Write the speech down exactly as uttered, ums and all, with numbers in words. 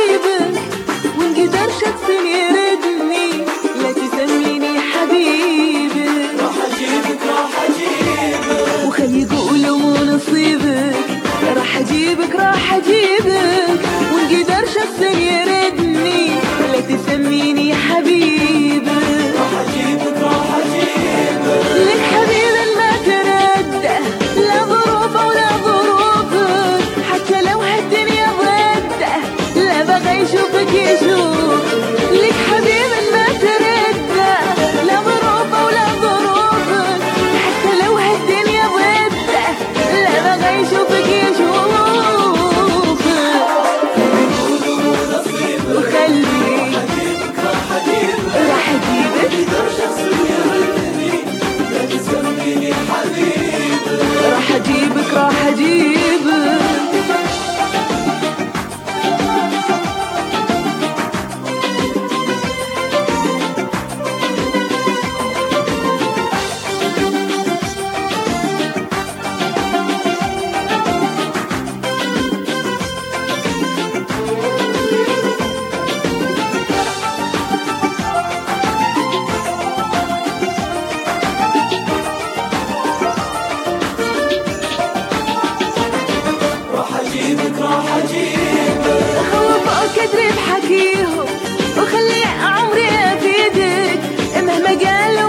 حجيبك، وإن قدر شخص يردني لا تسميني حبيبك. راح أجيبك راح أجيبك وخلي يقولوا مو نصيبك، راح أجيبك راح أجيبك، وإن قدر شخص يردني لا تسميني حبيبك. راح أجيبك راح أجيبك لك حبيب ما ترده، لا ظروف ولا ظروفك، حتى لو هالدنيا ضده لا بغى يشوفك يشوف. لك حبيب ما ترده، لا ظروف ولا ظروفك، حتى لو هالدنيا ضده لا بغى يشوفك يشوف. وخلي راح أجيبك راح أجيبك راح أجيبك قدر شخص يردني لا تسميني حبيبك. راح أجيبك راح أجيبك. راح أجيبك راح أجيبك خوف كدري بحكيهم، وخلي عمري افيدك مهما قالوا